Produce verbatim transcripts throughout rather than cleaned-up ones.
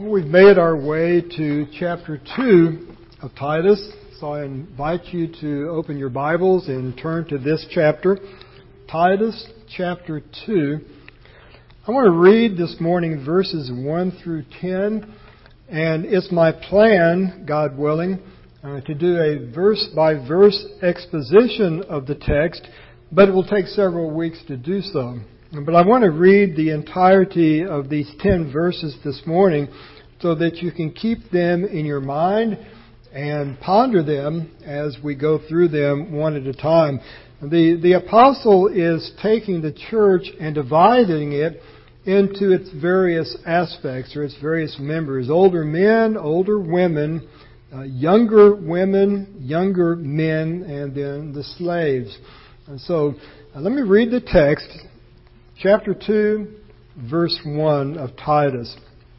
We've made our way to chapter two of Titus, so I invite you to open your Bibles and turn to this chapter, Titus chapter two. I want to read this morning verses one through ten, and it's my plan, God willing, uh, to do a verse-by-verse exposition of the text, but it will take several weeks to do so. But I want to read the entirety of these ten verses this morning so that you can keep them in your mind and ponder them as we go through them one at a time. The, the apostle is taking the church and dividing it into its various aspects or its various members. Older men, older women, uh, younger women, younger men, and then the slaves. And so uh, let me read the text. Chapter two, verse one of Titus.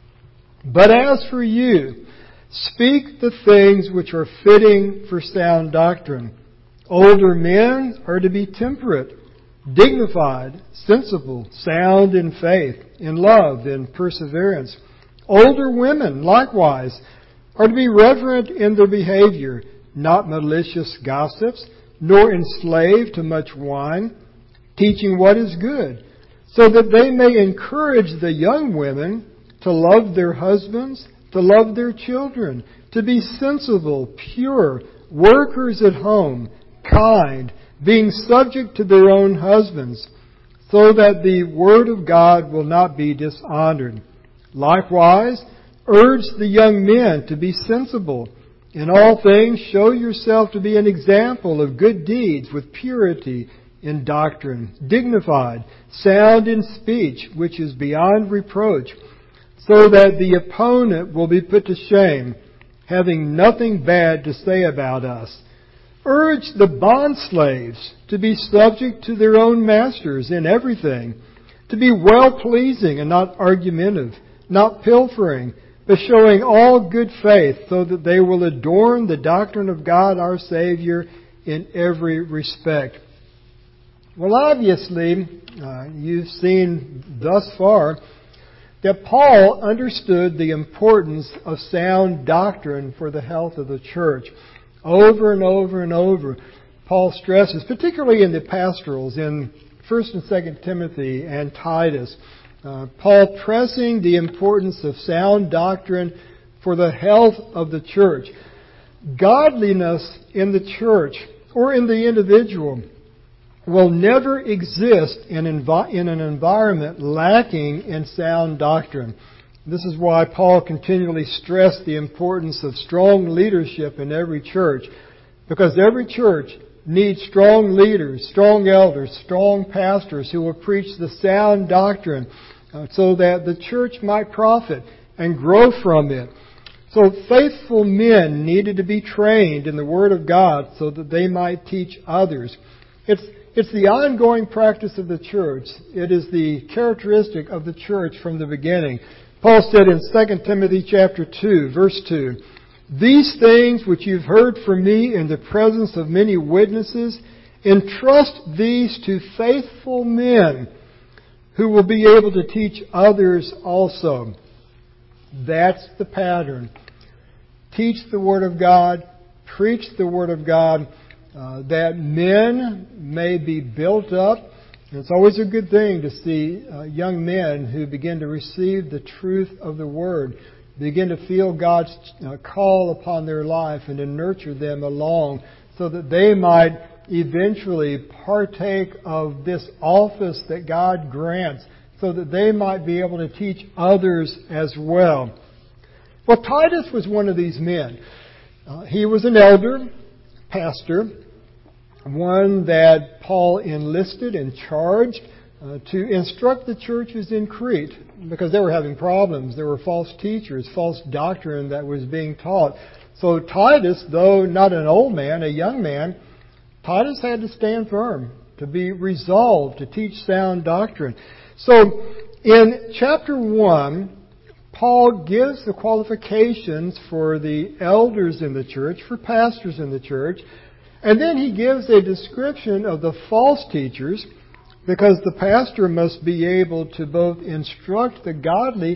But as for you, speak the things which are fitting for sound doctrine. Older men are to be temperate, dignified, sensible, sound in faith, in love, in perseverance. Older women, likewise, are to be reverent in their behavior, not malicious gossips, nor enslaved to much wine, teaching what is good, so that they may encourage the young women to love their husbands, to love their children, to be sensible, pure, workers at home, kind, being subject to their own husbands, so that the word of God will not be dishonored. Likewise, urge the young men to be sensible. In all things, show yourself to be an example of good deeds with purity in doctrine, dignified, sound in speech, which is beyond reproach, so that the opponent will be put to shame, having nothing bad to say about us. Urge the bondslaves to be subject to their own masters in everything, to be well-pleasing and not argumentative, not pilfering, but showing all good faith, so that they will adorn the doctrine of God our Savior in every respect. Well, obviously, uh, you've seen thus far that Paul understood the importance of sound doctrine for the health of the church. Over and over and over, Paul stresses, particularly in the pastorals, in First and Second Timothy and Titus, uh, Paul pressing the importance of sound doctrine for the health of the church. Godliness in the church or in the individual will never exist in, envi- in an environment lacking in sound doctrine. This is why Paul continually stressed the importance of strong leadership in every church, because every church needs strong leaders, strong elders, strong pastors who will preach the sound doctrine uh, so that the church might profit and grow from it. So faithful men needed to be trained in the Word of God so that they might teach others. It's It's the ongoing practice of the church. It is the characteristic of the church from the beginning. Paul said in Second Timothy chapter two, verse two, "These things which you've heard from me in the presence of many witnesses, entrust these to faithful men who will be able to teach others also." That's the pattern. Teach the Word of God, preach the Word of God, Uh, that men may be built up. And it's always a good thing to see uh, young men who begin to receive the truth of the Word, begin to feel God's uh, call upon their life and to nurture them along so that they might eventually partake of this office that God grants so that they might be able to teach others as well. Well, Titus was one of these men. Uh, he was an elder, pastor, one that Paul enlisted and charged uh, to instruct the churches in Crete because they were having problems. There were false teachers, false doctrine that was being taught. So Titus, though not an old man, a young man, Titus had to stand firm, to be resolved, to teach sound doctrine. So in chapter one, Paul gives the qualifications for the elders in the church, for pastors in the church, and then he gives a description of the false teachers, because the pastor must be able to both instruct the godly,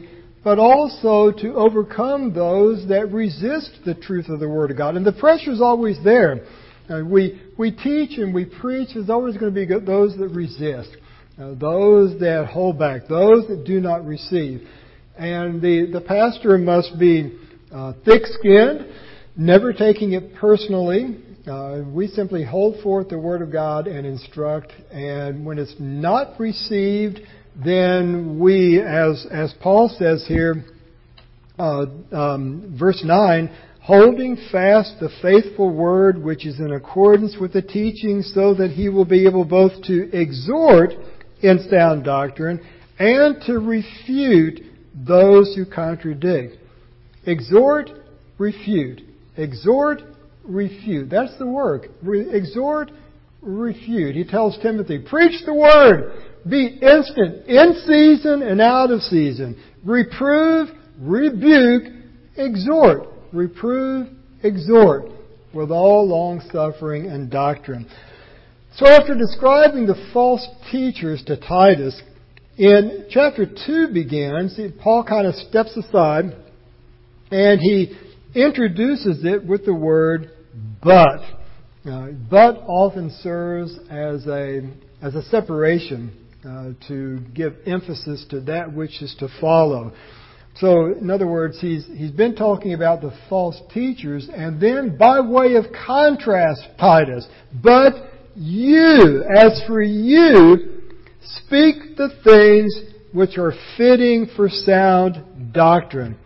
but also to overcome those that resist the truth of the Word of God. And the pressure is always there. Uh, we we teach and we preach. There's always going to be those that resist, uh, those that hold back, those that do not receive. And the, the pastor must be uh, thick-skinned, never taking it personally. Uh, we simply hold forth the Word of God and instruct. And when it's not received, then we, as as Paul says here, uh, um, verse nine, holding fast the faithful word which is in accordance with the teaching, so that he will be able both to exhort in sound doctrine and to refute those who contradict. Exhort, refute. Exhort, refute. That's the work. Re- exhort, refute. He tells Timothy, preach the word. Be instant, in season and out of season. Reprove, rebuke, exhort. Reprove, exhort, with all long-suffering and doctrine. So after describing the false teachers to Titus, in chapter two begins, Paul kind of steps aside and he introduces it with the word but. Uh, but often serves as a, as a separation uh, to give emphasis to that which is to follow. So, in other words, he's he's been talking about the false teachers, and then by way of contrast, Titus, but you, as for you, speak the things which are fitting for sound doctrine.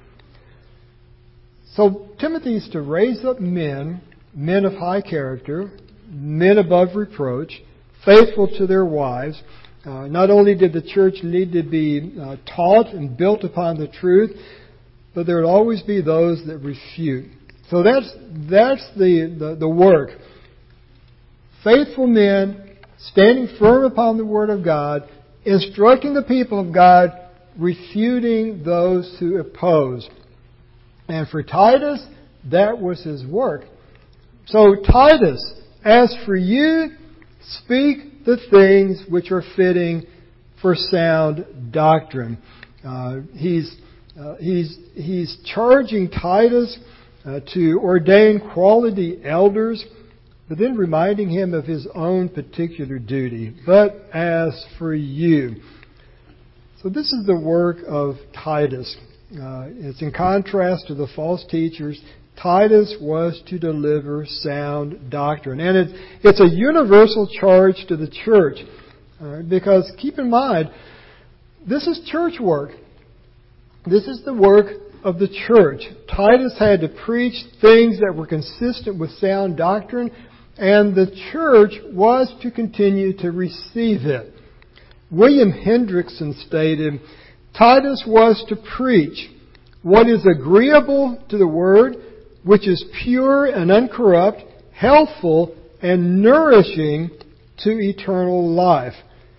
So, Timothy is to raise up men, men of high character, men above reproach, faithful to their wives. Uh, not only did the church need to be uh, taught and built upon the truth, but there would always be those that refute. So that's that's the, the, the work. Faithful men standing firm upon the Word of God, instructing the people of God, refuting those who oppose. And for Titus, that was his work. So Titus, as for you, speak the things which are fitting for sound doctrine. Uh, he's uh, he's he's charging Titus uh, to ordain quality elders, but then reminding him of his own particular duty. But as for you, so this is the work of Titus. Uh, it's in contrast to the false teachers. Titus was to deliver sound doctrine. And it's, it's a universal charge to the church. Uh, because keep in mind, this is church work. This is the work of the church. Titus had to preach things that were consistent with sound doctrine, and the church was to continue to receive it. William Hendrickson stated, Titus was to preach what is agreeable to the Word, which is pure and uncorrupt, healthful and nourishing to eternal life.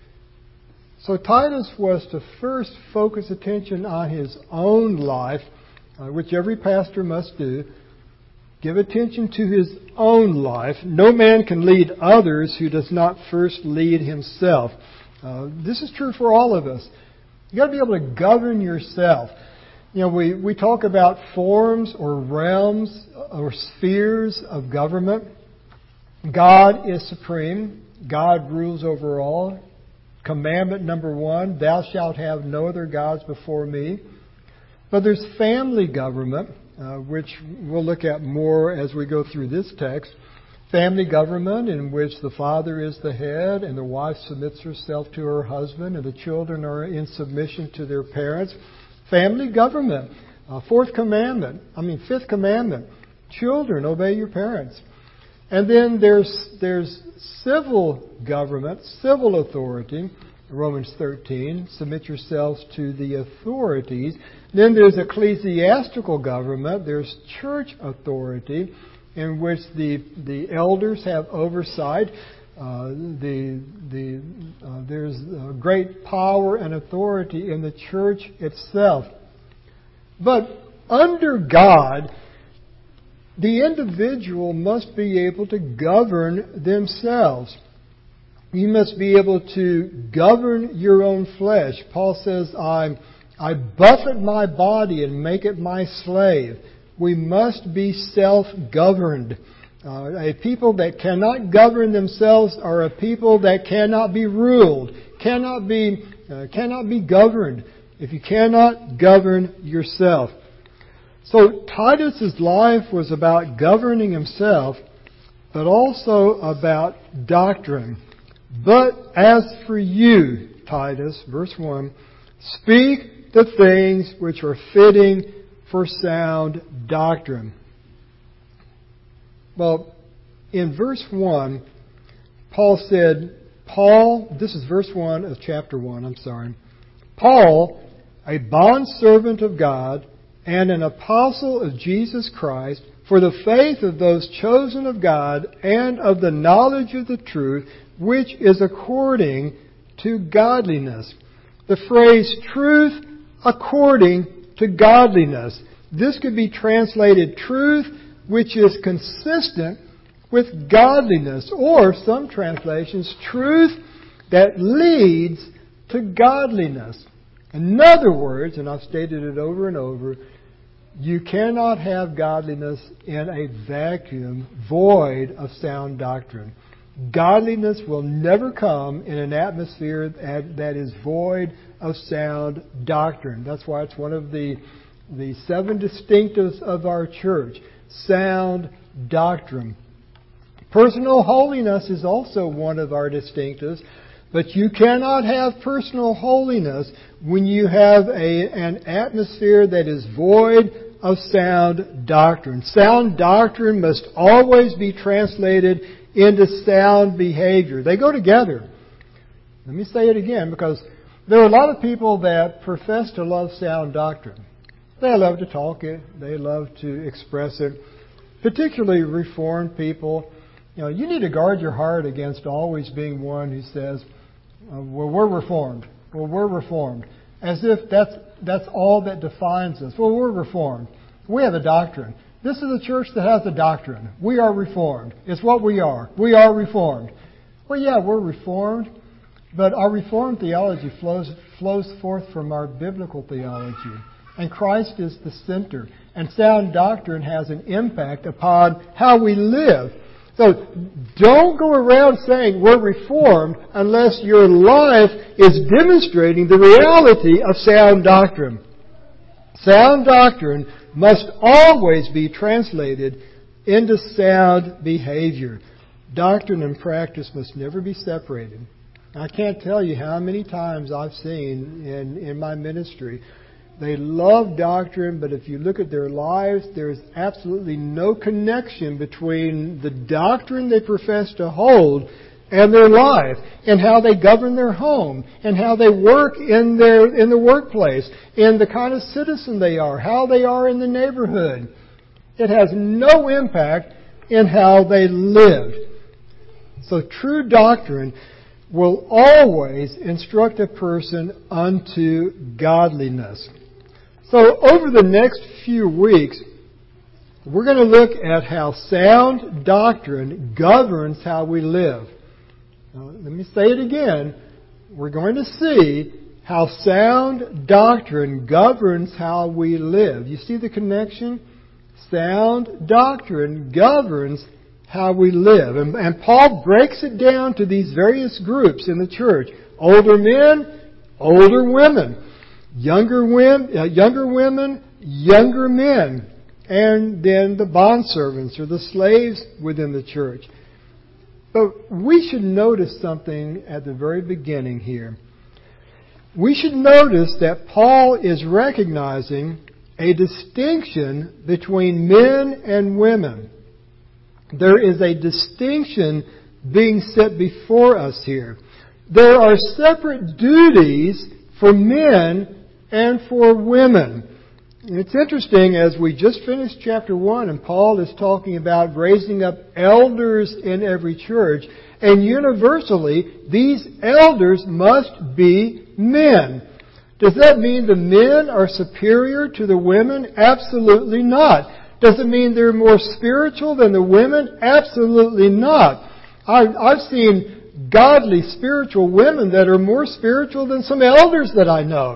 So Titus was to first focus attention on his own life, uh, which every pastor must do. Give attention to his own life. No man can lead others who does not first lead himself. Uh, this is true for all of us. You've got to be able to govern yourself. You know, we, we talk about forms or realms or spheres of government. God is supreme. God rules over all. Commandment number one, thou shalt have no other gods before me. But there's family government, uh, which we'll look at more as we go through this text. Family government in which the father is the head and the wife submits herself to her husband and the children are in submission to their parents. Family government. Uh, fourth commandment. I mean, fifth commandment. Children, obey your parents. And then there's there's civil government, civil authority. Romans thirteen. Submit yourselves to the authorities. Then there's ecclesiastical government. There's church authority, in which the the elders have oversight. Uh, the the uh, there's uh, great power and authority in the church itself. But under God, the individual must be able to govern themselves. You must be able to govern your own flesh. Paul says, I I buffet my body and make it my slave. We must be self-governed. Uh, a people that cannot govern themselves are a people that cannot be ruled, cannot be, uh, cannot be governed if you cannot govern yourself. So Titus's life was about governing himself, but also about doctrine. But as for you, Titus, verse one, speak the things which are fitting for sound doctrine. Well, in verse one, Paul said, Paul, this is verse one of chapter one, I'm sorry. Paul, a bondservant of God and an apostle of Jesus Christ, for the faith of those chosen of God and of the knowledge of the truth, which is according to godliness. The phrase truth according to godliness. This could be translated truth which is consistent with godliness, or some translations, truth that leads to godliness. In other words, and I've stated it over and over, you cannot have godliness in a vacuum void of sound doctrine. Godliness will never come in an atmosphere that is void of sound doctrine. That's why it's one of the, the seven distinctives of our church. Sound doctrine. Personal holiness is also one of our distinctives, but you cannot have personal holiness when you have a, an atmosphere that is void of sound doctrine. Sound doctrine must always be translated into sound behavior. They go together. Let me say it again, because there are a lot of people that profess to love sound doctrine. They love to talk it. They love to express it. Particularly Reformed people. You know, you need to guard your heart against always being one who says, well, we're Reformed. Well, we're Reformed. As if that's that's all that defines us. Well, we're Reformed. We have a doctrine. This is a church that has a doctrine. We are Reformed. It's what we are. We are Reformed. Well, yeah, we're Reformed, but our Reformed theology flows flows forth from our biblical theology. And Christ is the center. And sound doctrine has an impact upon how we live. So don't go around saying we're Reformed unless your life is demonstrating the reality of sound doctrine. Sound doctrine must always be translated into sound behavior. Doctrine and practice must never be separated. I can't tell you how many times I've seen in, in my ministry, they love doctrine, but if you look at their lives, there's absolutely no connection between the doctrine they profess to hold and their life, and how they govern their home, and how they work in their in the workplace, and the kind of citizen they are, how they are in the neighborhood. It has no impact in how they live. So true doctrine will always instruct a person unto godliness. So over the next few weeks, we're going to look at how sound doctrine governs how we live. Now, let me say it again. We're going to see how sound doctrine governs how we live. You see the connection? Sound doctrine governs how we live. And, and Paul breaks it down to these various groups in the church. Older men, older women. Younger women, uh, younger women, younger men. And then the bondservants or the slaves within the church. But we should notice something at the very beginning here. We should notice that Paul is recognizing a distinction between men and women. There is a distinction being set before us here. There are separate duties for men and for women. It's interesting, as we just finished chapter one, and Paul is talking about raising up elders in every church, and universally, these elders must be men. Does that mean the men are superior to the women? Absolutely not. Does it mean they're more spiritual than the women? Absolutely not. I've, I've seen godly spiritual women that are more spiritual than some elders that I know.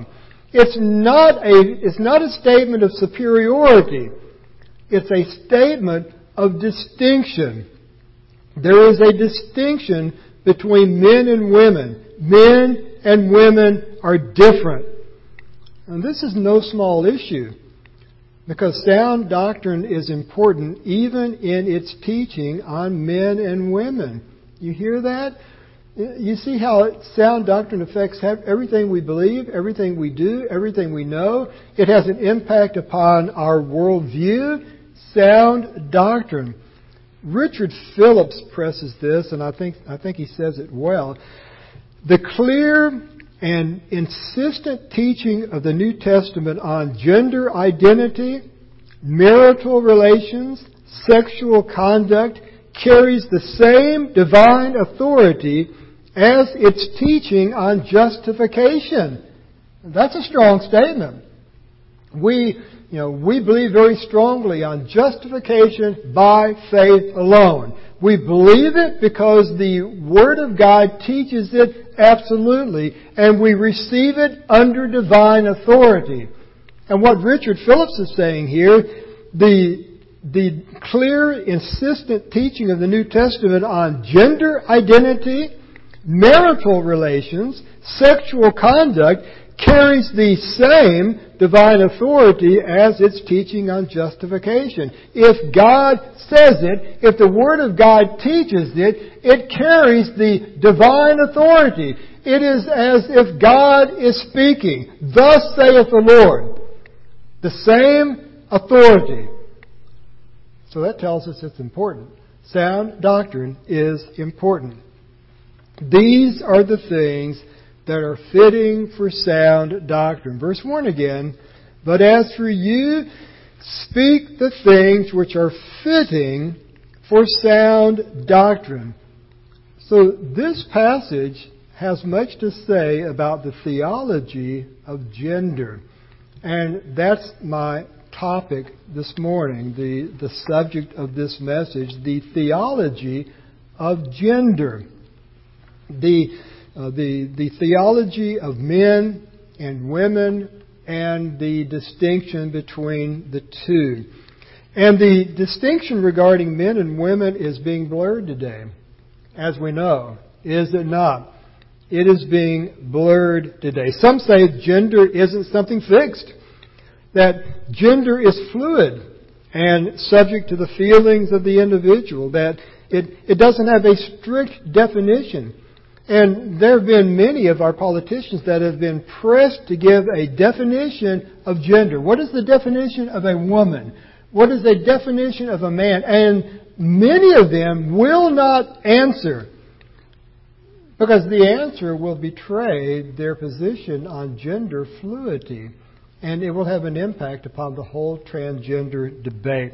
It's not a, it's not a statement of superiority. It's a statement of distinction. There is a distinction between men and women. Men and women are different. And this is no small issue, because sound doctrine is important even in its teaching on men and women. You hear that? You see how sound doctrine affects everything we believe, everything we do, everything we know. It has an impact upon our worldview. Sound doctrine. Richard Phillips presses this, and I think I think he says it well. The clear and insistent teaching of the New Testament on gender identity, marital relations, sexual conduct carries the same divine authority as its teaching on justification. That's a strong statement. We, you know, we believe very strongly on justification by faith alone. We believe it because the Word of God teaches it absolutely, and we receive it under divine authority. And what Richard Phillips is saying here, the the clear, insistent teaching of the New Testament on gender identity, marital relations, sexual conduct carries the same divine authority as its teaching on justification. If God says it, if the Word of God teaches it, it carries the divine authority. It is as if God is speaking. Thus saith the Lord. The same authority. So that tells us it's important. Sound doctrine is important. These are the things that are fitting for sound doctrine. Verse one again, but as for you, speak the things which are fitting for sound doctrine. So this passage has much to say about the theology of gender. And that's my topic this morning, the, the subject of this message, the theology of gender. The Uh, the, the theology of men and women and the distinction between the two. And the distinction regarding men and women is being blurred today, as we know. Is it not? It is being blurred today. Some say gender isn't something fixed, that gender is fluid and subject to the feelings of the individual, that it, it doesn't have a strict definition. And there have been many of our politicians that have been pressed to give a definition of gender. What is the definition of a woman? What is the definition of a man? And many of them will not answer, because the answer will betray their position on gender fluidity, and it will have an impact upon the whole transgender debate.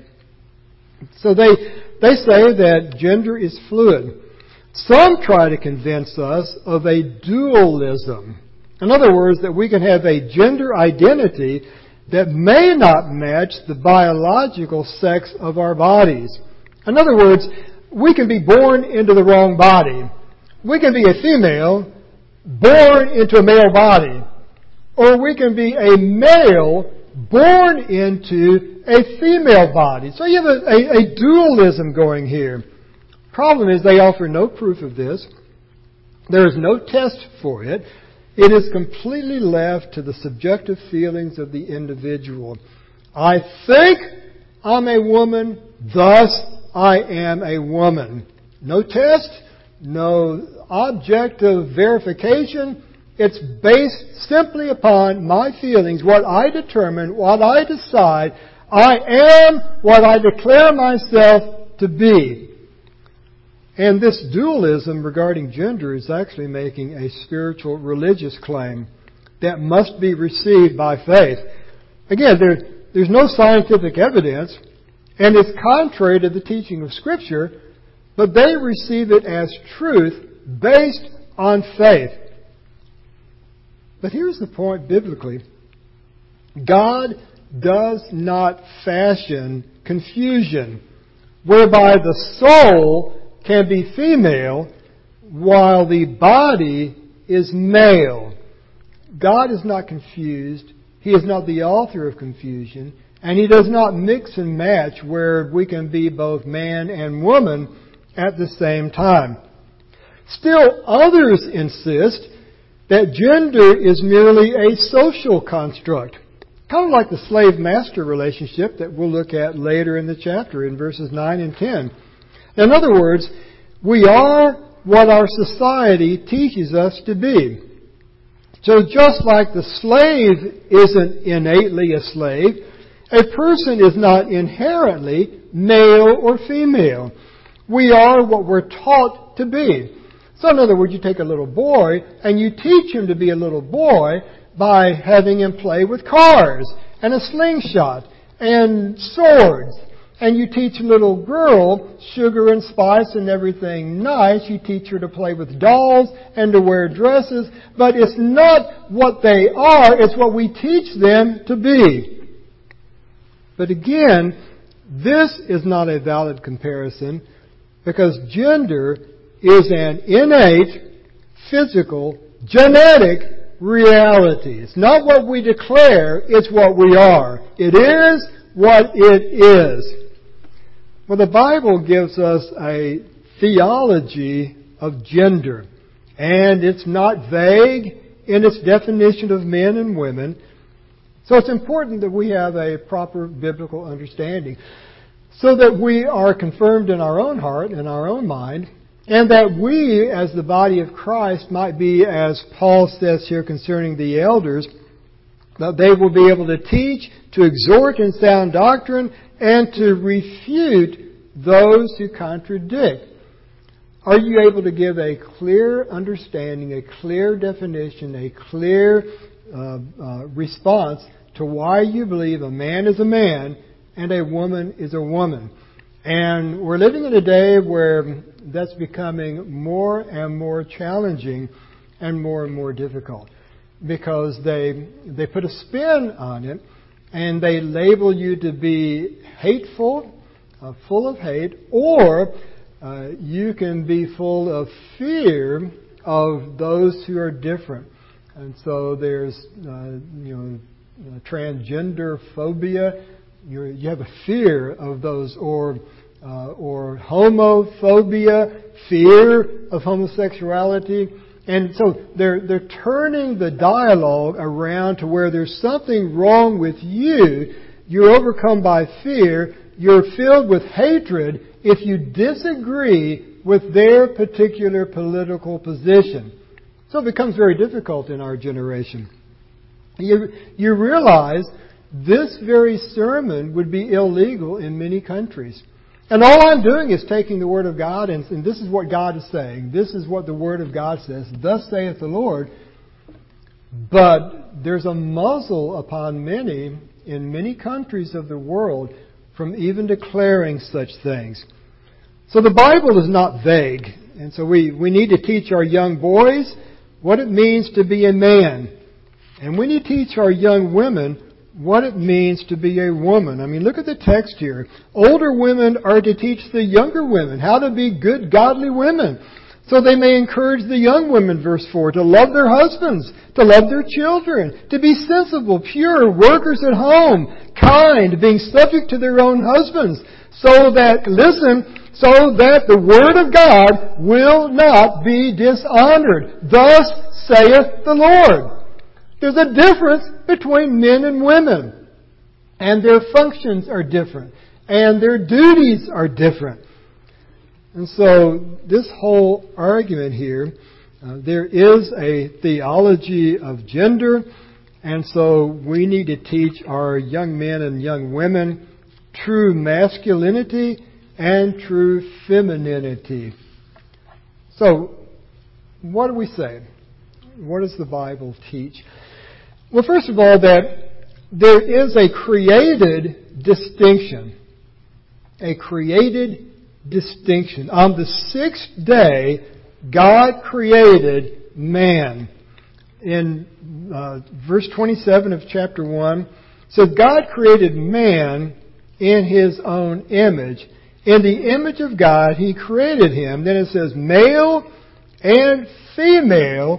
So they they say that gender is fluid. Some try to convince us of a dualism. In other words, that we can have a gender identity that may not match the biological sex of our bodies. In other words, we can be born into the wrong body. We can be a female born into a male body. Or we can be a male born into a female body. So you have a, a, a dualism going here. Problem is, they offer no proof of this. There is no test for it. It is completely left to the subjective feelings of the individual. I think I'm a woman, thus I am a woman. No test, no objective verification. It's based simply upon my feelings, what I determine, what I decide. I am what I declare myself to be. And this dualism regarding gender is actually making a spiritual religious claim that must be received by faith. Again, there, there's no scientific evidence, and it's contrary to the teaching of Scripture, but they receive it as truth based on faith. But here's the point biblically. God does not fashion confusion whereby the soul can be female while the body is male. God is not confused. He is not the author of confusion. And He does not mix and match where we can be both man and woman at the same time. Still, others insist that gender is merely a social construct. Kind of like the slave-master relationship that we'll look at later in the chapter in verses nine and ten. In other words, we are what our society teaches us to be. So just like the slave isn't innately a slave, a person is not inherently male or female. We are what we're taught to be. So in other words, you take a little boy and you teach him to be a little boy by having him play with cars and a slingshot and swords. And you teach a little girl sugar and spice and everything nice. You teach her to play with dolls and to wear dresses. But it's not what they are, it's what we teach them to be. But again, this is not a valid comparison because gender is an innate, physical, genetic reality. It's not what we declare, it's what we are. It is what it is. Well, the Bible gives us a theology of gender, and it's not vague in its definition of men and women. So it's important that we have a proper biblical understanding so that we are confirmed in our own heart and our own mind, and that we, as the body of Christ, might be, as Paul says here concerning the elders, that they will be able to teach, to exhort in sound doctrine, and to refute those who contradict. Are you able to give a clear understanding, a clear definition, a clear uh, uh, response to why you believe a man is a man and a woman is a woman? And we're living in a day where that's becoming more and more challenging and more and more difficult because they they put a spin on it and they label you to be hateful, uh, full of hate, or uh, you can be full of fear of those who are different. And so there's uh, you know transgender phobia. You're, you have a fear of those, or uh, or homophobia, fear of homosexuality. And so they're they're turning the dialogue around to where there's something wrong with you. You're overcome by fear. You're filled with hatred if you disagree with their particular political position. So it becomes very difficult in our generation. You, you realize this very sermon would be illegal in many countries. And all I'm doing is taking the Word of God, and, and this is what God is saying. This is what the Word of God says. Thus saith the Lord. But there's a muzzle upon many in many countries of the world from even declaring such things. So the Bible is not vague. And so we, we need to teach our young boys what it means to be a man. And we need to teach our young women what it means to be a woman. I mean, look at the text here. Older women are to teach the younger women how to be good, godly women. So they may encourage the young women, verse four, to love their husbands, to love their children, to be sensible, pure, workers at home, kind, being subject to their own husbands, so that, listen, so that the Word of God will not be dishonored. Thus saith the Lord. There's a difference between men and women. And their functions are different. And their duties are different. And so this whole argument here, uh, there is a theology of gender. And so we need to teach our young men and young women true masculinity and true femininity. So, what do we say? What does the Bible teach? Well, first of all, that there is a created distinction. A created distinction. On the sixth day, God created man. In uh, verse twenty-seven of chapter one, so God created man in His own image. In the image of God, He created him. Then it says, male and female,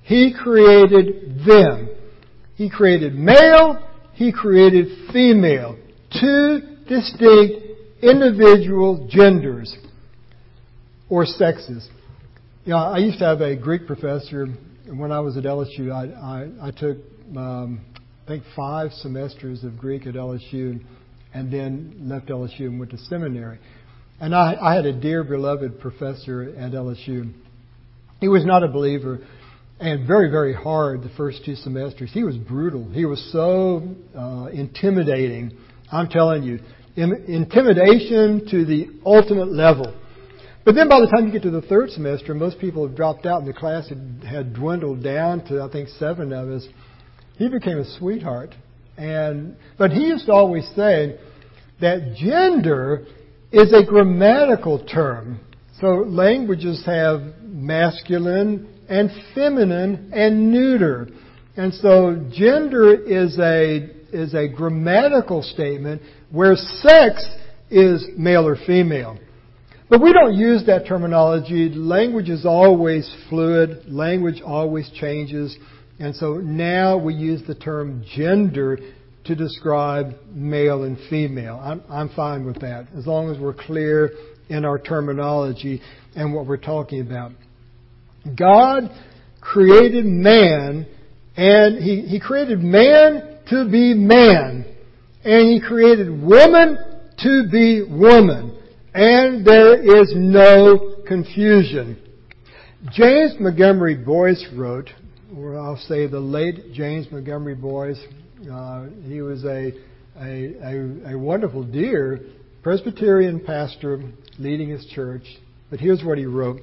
He created them. He created male. He created female. Two distinct individual genders or sexes. You know, I used to have a Greek professor when I was at L S U. I, I, I took, um, I think, five semesters of Greek at L S U and then left L S U and went to seminary. And I, I had a dear, beloved professor at L S U. He was not a believer and very, very hard the first two semesters. He was brutal. He was so uh, intimidating. I'm telling you, im- intimidation to the ultimate level. But then by the time you get to the third semester, most people have dropped out and the class had, had dwindled down to, I think, seven of us. He became a sweetheart. And but he used to always say that gender is a grammatical term. So languages have masculine and feminine and neuter. And so gender is a is a grammatical statement where sex is male or female. But we don't use that terminology. Language is always fluid. Language always changes. And so now we use the term gender to describe male and female. I'm, I'm fine with that, as long as we're clear in our terminology and what we're talking about. God created man, and He, he created man to be man. And He created woman to be woman. And there is no confusion. James Montgomery Boyce wrote, or I'll say the late James Montgomery Boyce, uh, he was a, a, a, a wonderful, dear Presbyterian pastor leading his church. But here's what he wrote.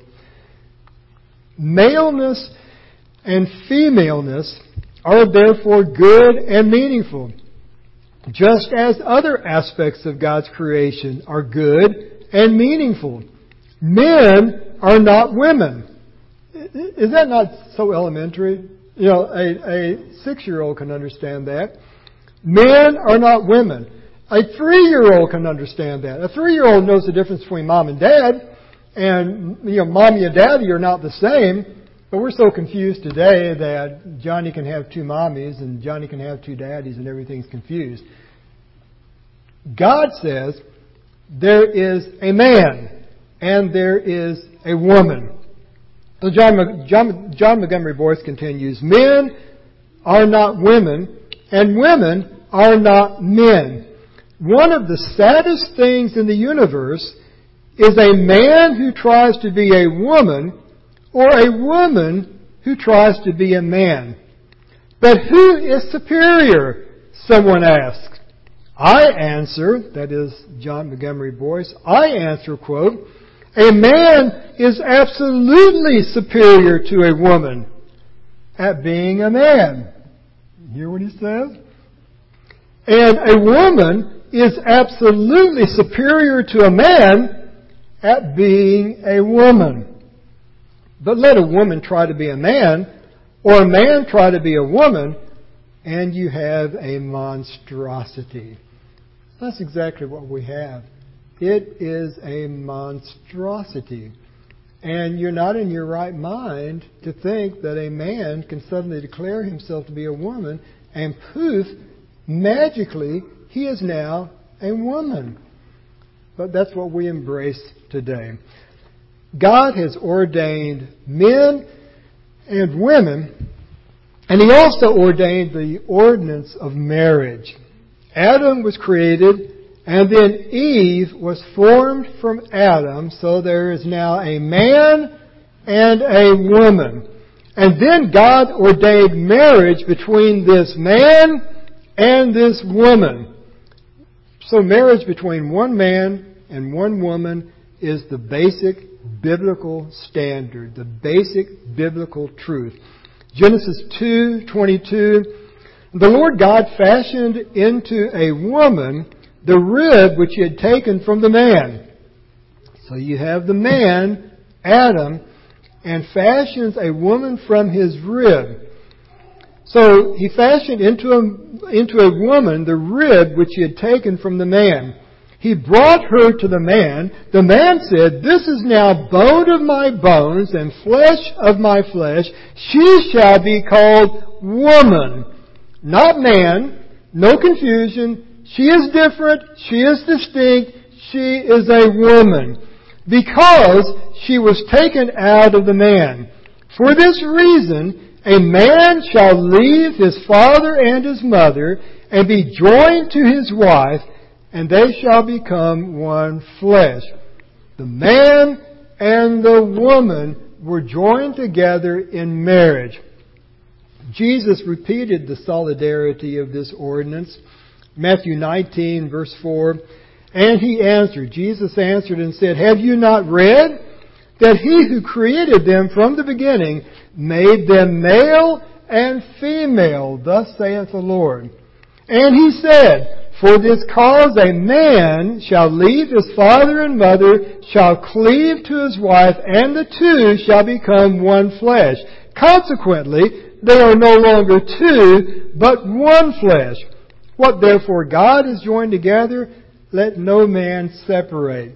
Maleness and femaleness are therefore good and meaningful, just as other aspects of God's creation are good and meaningful. Men are not women. Is that not so elementary? You know, a, a six-year-old can understand that. Men are not women. A three-year-old can understand that. A three-year-old knows the difference between mom and dad. And, you know, mommy and daddy are not the same. But we're so confused today that Johnny can have two mommies and Johnny can have two daddies and everything's confused. God says there is a man and there is a woman. So John, John, John Montgomery Boyce continues, men are not women and women are not men. One of the saddest things in the universe is a man who tries to be a woman or a woman who tries to be a man. But who is superior? Someone asks. I answer, that is John Montgomery Boyce, I answer, quote, a man is absolutely superior to a woman at being a man. You hear what he says? And a woman is absolutely superior to a man at being a woman. But let a woman try to be a man, or a man try to be a woman, and you have a monstrosity. That's exactly what we have. It is a monstrosity. And you're not in your right mind to think that a man can suddenly declare himself to be a woman, and poof, magically, he is now a woman. But that's what we embrace today. God has ordained men and women, and He also ordained the ordinance of marriage. Adam was created, and then Eve was formed from Adam, so there is now a man and a woman. And then God ordained marriage between this man and this woman. So marriage between one man and one woman is the basic biblical standard, the basic biblical truth. Genesis two twenty-two, the Lord God fashioned into a woman the rib which He had taken from the man. So you have the man, Adam, and fashions a woman from his rib. So He fashioned into a, into a woman the rib which He had taken from the man. He brought her to the man. The man said, "This is now bone of my bones and flesh of my flesh. She shall be called woman, not man." No confusion. She is different. She is distinct. She is a woman, because she was taken out of the man. For this reason, a man shall leave his father and his mother and be joined to his wife, and they shall become one flesh. The man and the woman were joined together in marriage. Jesus repeated the solidarity of this ordinance. Matthew nineteen, verse four. And he answered, Jesus answered and said, "Have you not read that he who created them from the beginning made them male and female? Thus saith the Lord. And he said, For this cause a man shall leave his father and mother, shall cleave to his wife, and the two shall become one flesh. Consequently, they are no longer two, but one flesh. What therefore God has joined together, let no man separate."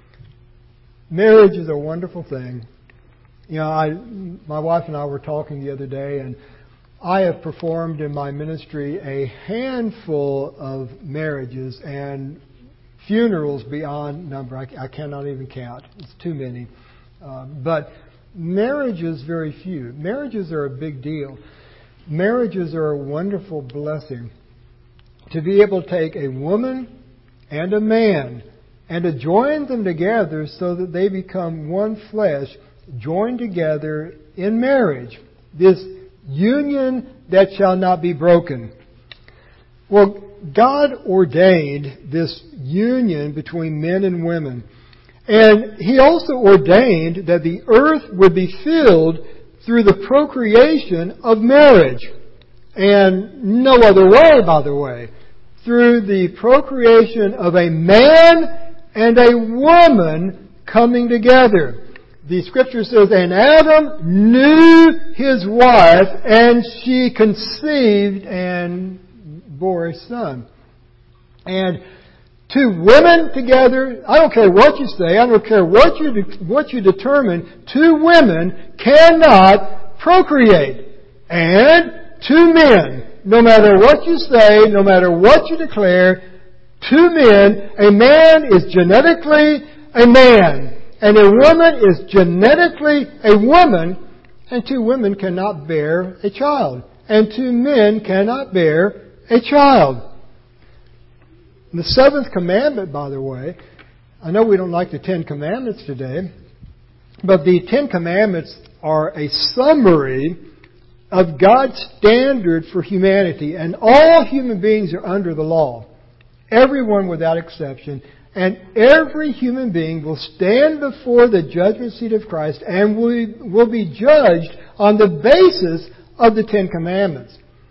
Marriage is a wonderful thing. You know, I, my wife and I were talking the other day, and I have performed in my ministry a handful of marriages and funerals beyond number. I, I cannot even count. It's too many. Uh, but marriages, very few. Marriages are a big deal. Marriages are a wonderful blessing. To be able to take a woman and a man and to join them together so that they become one flesh, joined together in marriage. This union that shall not be broken. Well, God ordained this union between men and women. And He also ordained that the earth would be filled through the procreation of marriage. And no other way, by the way. Through the procreation of a man and a woman coming together. The Scripture says, "And Adam knew his wife, and she conceived and bore a son." And two women together, I don't care what you say, I don't care what you what you determine, two women cannot procreate. And two men, no matter what you say, no matter what you declare, two men, a man is genetically a man. And a woman is genetically a woman, and two women cannot bear a child. And two men cannot bear a child. The seventh commandment, by the way, I know we don't like the Ten Commandments today, but the Ten Commandments are a summary of God's standard for humanity. And all human beings are under the law. Everyone without exception. And every human being will stand before the judgment seat of Christ and we will be judged on the basis of the Ten Commandments.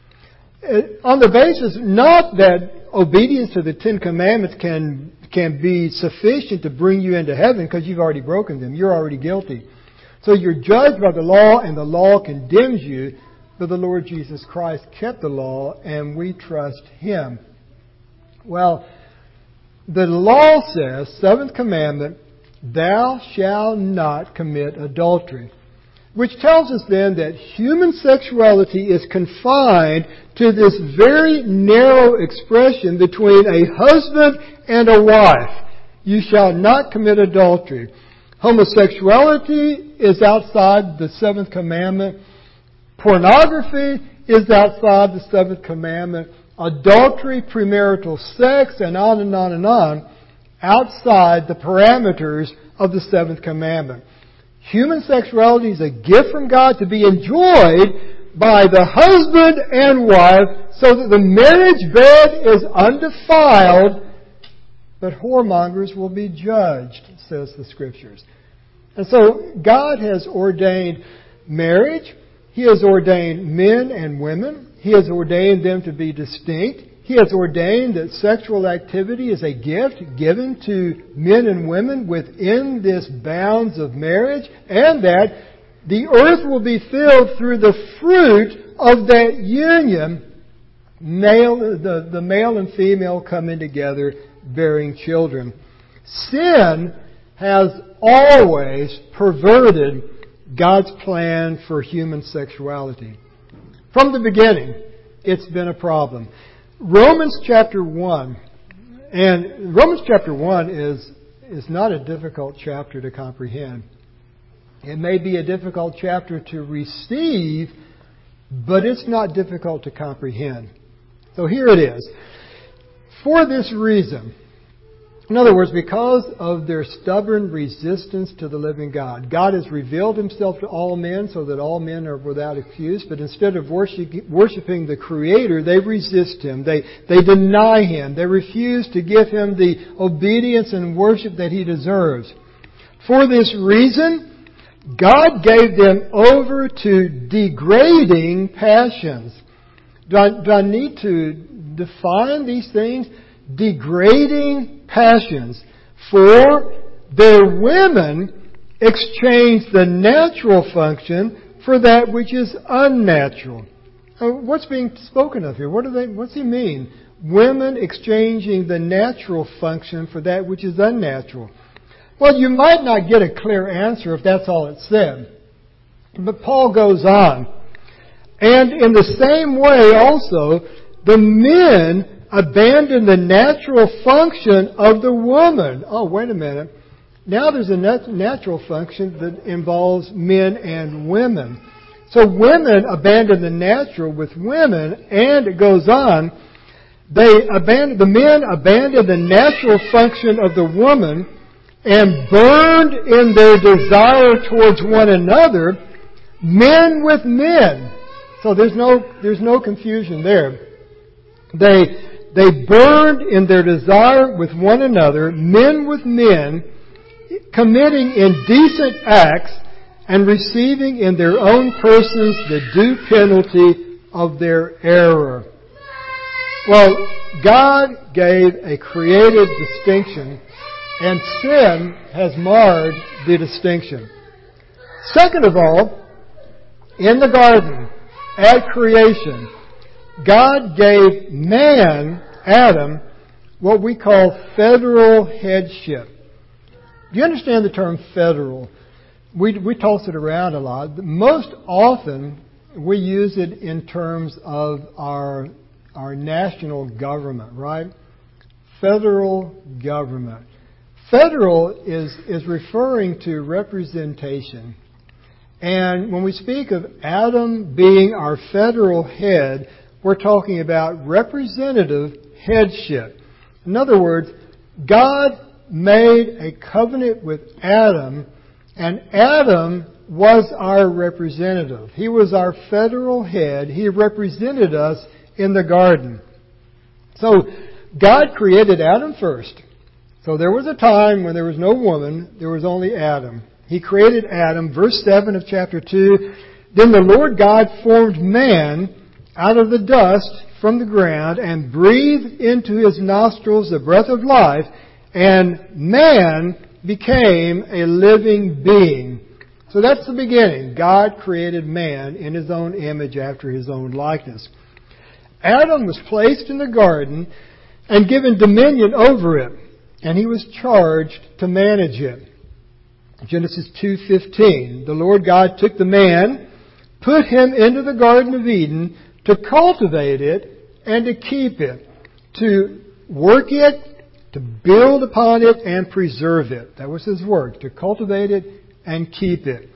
On the basis not that obedience to the Ten Commandments can, can be sufficient to bring you into heaven because you've already broken them. You're already guilty. So you're judged by the law and the law condemns you, but the Lord Jesus Christ kept the law and we trust Him. Well, the law says, seventh commandment, "Thou shalt not commit adultery." Which tells us then that human sexuality is confined to this very narrow expression between a husband and a wife. You shall not commit adultery. Homosexuality is outside the seventh commandment. Pornography is outside the seventh commandment. Adultery, premarital sex, and on and on and on, outside the parameters of the seventh commandment. Human sexuality is a gift from God to be enjoyed by the husband and wife so that the marriage bed is undefiled, but whoremongers will be judged, says the Scriptures. And so God has ordained marriage. He has ordained men and women. He has ordained them to be distinct. He has ordained that sexual activity is a gift given to men and women within this bounds of marriage, and that the earth will be filled through the fruit of that union, male, the, the male and female coming together, bearing children. Sin has always perverted God's plan for human sexuality. From the beginning, it's been a problem. Romans chapter one, and Romans chapter one is, is not a difficult chapter to comprehend. It may be a difficult chapter to receive, but it's not difficult to comprehend. So here it is. For this reason, in other words, because of their stubborn resistance to the living God, God has revealed Himself to all men so that all men are without excuse. But instead of worshiping the Creator, they resist Him. They, they deny Him. They refuse to give Him the obedience and worship that He deserves. For this reason, God gave them over to degrading passions. Do I, do I need to define these things? Degrading passions. For their women exchange the natural function for that which is unnatural. Uh, what's being spoken of here? What do they? What's he mean? Women exchanging the natural function for that which is unnatural. Well, you might not get a clear answer if that's all it said. But Paul goes on. And in the same way also, the men abandon the natural function of the woman. Oh, wait a minute. Now there's a nat- natural function that involves men and women. So women abandon the natural with women, and it goes on. They abandon, the men abandon the natural function of the woman and burned in their desire towards one another, men with men. So there's no, there's no confusion there. They, they burned in their desire with one another, men with men, committing indecent acts and receiving in their own persons the due penalty of their error. Well, God gave a created distinction, and sin has marred the distinction. Second of all, in the garden, at creation, God gave man, Adam, what we call federal headship. Do you understand the term federal? We, we toss it around a lot. Most often, we use it in terms of our, our national government, right? Federal government. Federal is, is referring to representation. And when we speak of Adam being our federal head, we're talking about representative headship. In other words, God made a covenant with Adam, and Adam was our representative. He was our federal head. He represented us in the garden. So God created Adam first. So there was a time when there was no woman, there was only Adam. He created Adam. Verse seven of chapter two, then the Lord God formed man out of the dust from the ground and breathed into his nostrils the breath of life, and man became a living being. So that's the beginning. God created man in His own image after His own likeness. Adam was placed in the garden and given dominion over it, and he was charged to manage it. Genesis two fifteen, the Lord God took the man, put him into the Garden of Eden to cultivate it and to keep it, to work it, to build upon it and preserve it. That was His work, to cultivate it and keep it.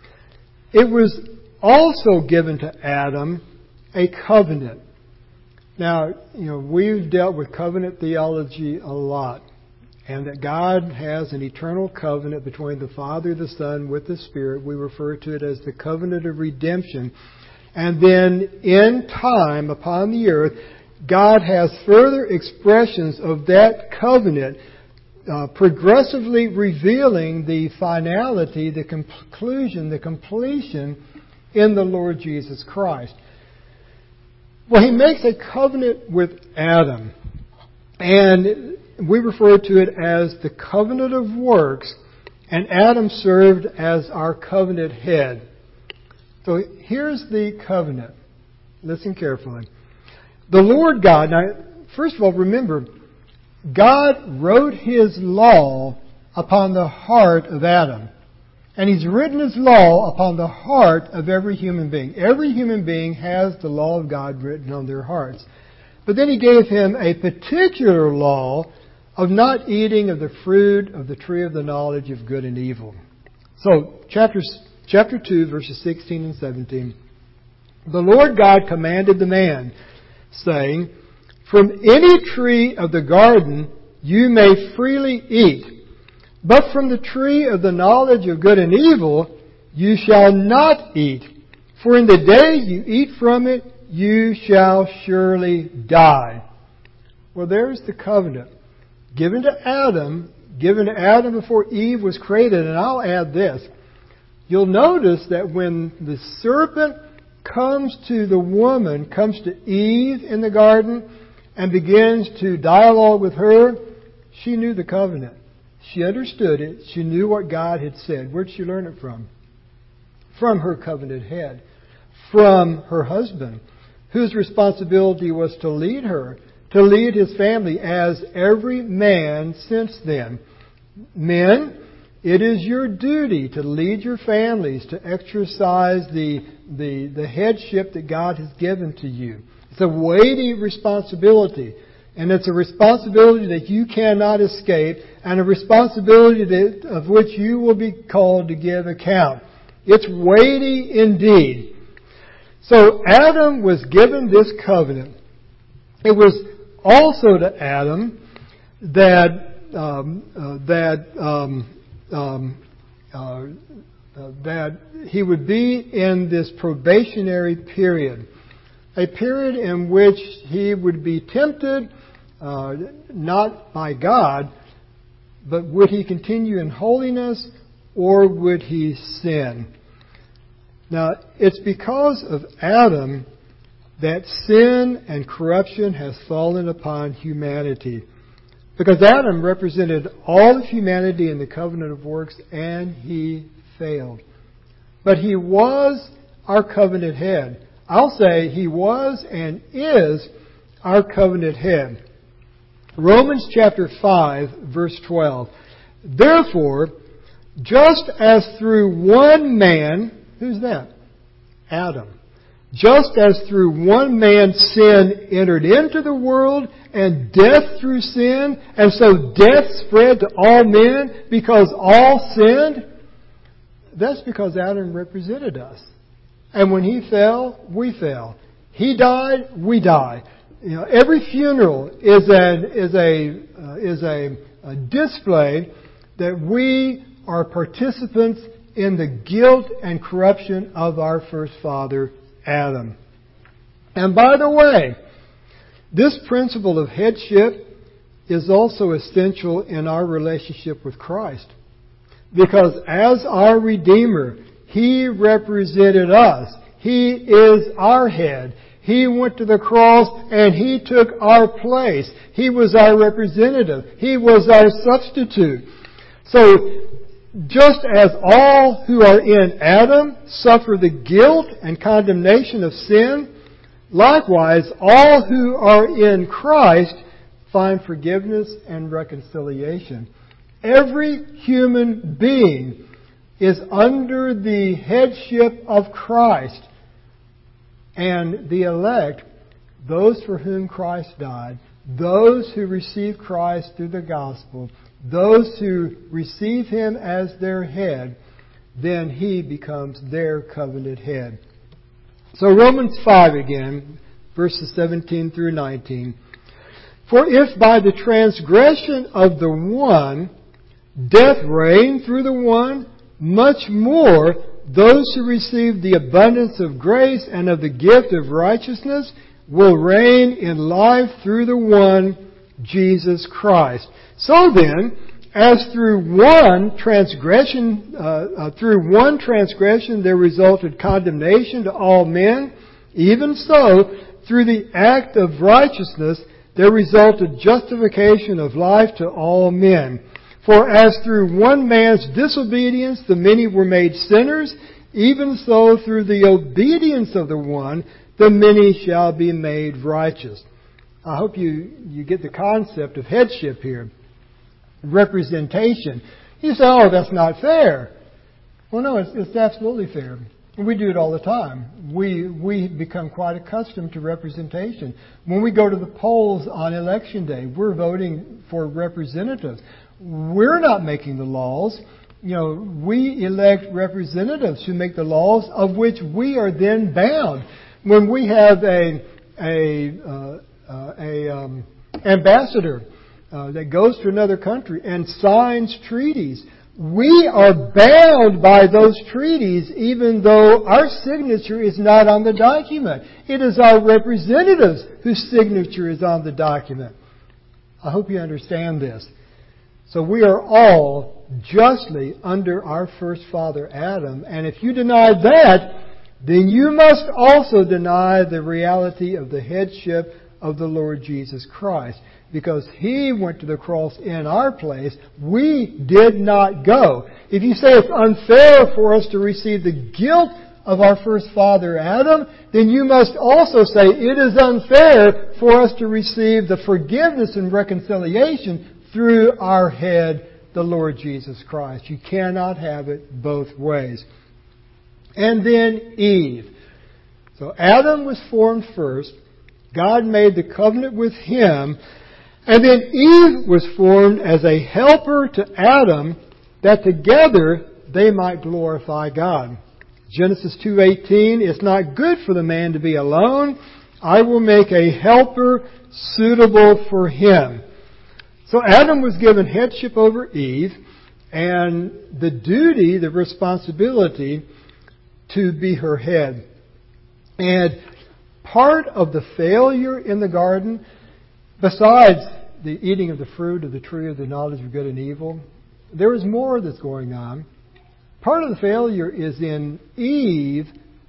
It was also given to Adam a covenant. Now, you know, we've dealt with covenant theology a lot. And that God has an eternal covenant between the Father, the Son, with the Spirit. We refer to it as the covenant of redemption. And then in time upon the earth, God has further expressions of that covenant, uh, progressively revealing the finality, the conclusion, the completion in the Lord Jesus Christ. Well, He makes a covenant with Adam. And we refer to it as the covenant of works, and Adam served as our covenant head. So here's the covenant. Listen carefully. The Lord God, now, first of all, remember, God wrote His law upon the heart of Adam. And He's written His law upon the heart of every human being. Every human being has the law of God written on their hearts. But then He gave him a particular law of not eating of the fruit of the tree of the knowledge of good and evil. So, chapter, chapter two, verses sixteen and seventeen. The Lord God commanded the man, saying, "From any tree of the garden you may freely eat, but from the tree of the knowledge of good and evil you shall not eat. For in the day you eat from it, you shall surely die." Well, there's the covenant given to Adam, given to Adam before Eve was created. And I'll add this. You'll notice that when the serpent comes to the woman, comes to Eve in the garden, and begins to dialogue with her, she knew the covenant. She understood it. She knew what God had said. Where did she learn it from? From her covenant head. From her husband, whose responsibility was to lead her, to lead his family, as every man since then. Men, it is your duty to lead your families, to exercise the, the, the headship that God has given to you. It's a weighty responsibility. And it's a responsibility that you cannot escape, and a responsibility that, of which you will be called to give account. It's weighty indeed. So Adam was given this covenant. It was also to Adam that um, uh, that um, um, uh, uh, that he would be in this probationary period, a period in which he would be tempted, uh, not by God, but would he continue in holiness or would he sin? Now, it's because of Adam that sin and corruption has fallen upon humanity. Because Adam represented all of humanity in the covenant of works, and he failed. But he was our covenant head. I'll say he was and is our covenant head. Romans chapter five, verse twelve. Therefore, just as through one man, who's that? Adam. Just as through one man sin entered into the world, and death through sin, and so death spread to all men because all sinned. That's because Adam represented us. And when he fell, we fell. He died, we die. You know, every funeral is an is a uh, is a, a display that we are participants in the guilt and corruption of our first father, Adam. And by the way, this principle of headship is also essential in our relationship with Christ. Because as our Redeemer, He represented us. He is our head. He went to the cross and He took our place. He was our representative. He was our substitute. So, just as all who are in Adam suffer the guilt and condemnation of sin, likewise all who are in Christ find forgiveness and reconciliation. Every human being is under the headship of Christ. And the elect, those for whom Christ died, those who receive Christ through the gospel, those who receive Him as their head, then He becomes their covenant head. So Romans five again, verses seventeen through nineteen. For if by the transgression of the one death reigned through the one, much more those who receive the abundance of grace and of the gift of righteousness will reign in life through the one, Jesus Christ. So then, as through one transgression, uh, uh, through one transgression there resulted condemnation to all men, even so, through the act of righteousness there resulted justification of life to all men. For as through one man's disobedience the many were made sinners, even so through the obedience of the one the many shall be made righteous. I hope you, you get the concept of headship here. Representation. You say, oh, that's not fair. Well, no, it's, it's absolutely fair. We do it all the time. We we become quite accustomed to representation. When we go to the polls on election day, we're voting for representatives. We're not making the laws. You know, we elect representatives who make the laws, of which we are then bound. When we have a a uh, uh, a um, ambassador uh, that goes to another country and signs treaties, we are bound by those treaties, even though our signature is not on the document. It is our representatives whose signature is on the document. I hope you understand this. So we are all justly under our first father, Adam. And if you deny that, then you must also deny the reality of the headship of the Lord Jesus Christ. Because He went to the cross in our place. We did not go. If you say it's unfair for us to receive the guilt of our first father, Adam, then you must also say it is unfair for us to receive the forgiveness and reconciliation through our head, the Lord Jesus Christ. You cannot have it both ways. And then Eve. So Adam was formed first. God made the covenant with him. And then Eve was formed as a helper to Adam, that together they might glorify God. Genesis two eighteen, it's not good for the man to be alone. I will make a helper suitable for him. So Adam was given headship over Eve and the duty, the responsibility to be her head. And part of the failure in the garden, besides the eating of the fruit of the tree of the knowledge of good and evil, there is more that's going on. Part of the failure is in Eve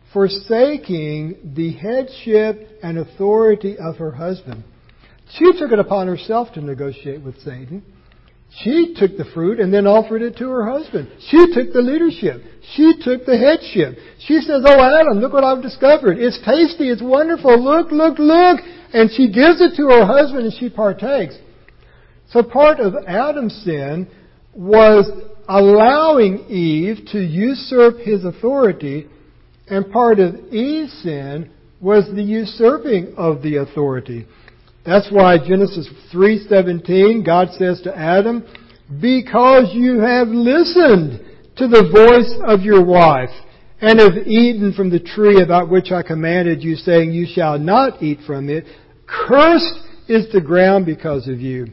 forsaking the headship and authority of her husband. She took it upon herself to negotiate with Satan. She took the fruit and then offered it to her husband. She took the leadership. She took the headship. She says, oh, Adam, look what I've discovered. It's tasty. It's wonderful. Look, look, look. And she gives it to her husband and she partakes. So part of Adam's sin was allowing Eve to usurp his authority, and part of Eve's sin was the usurping of the authority. That's why Genesis three seventeen, God says to Adam, because you have listened to the voice of your wife and have eaten from the tree about which I commanded you, saying, you shall not eat from it, cursed is the ground because of you.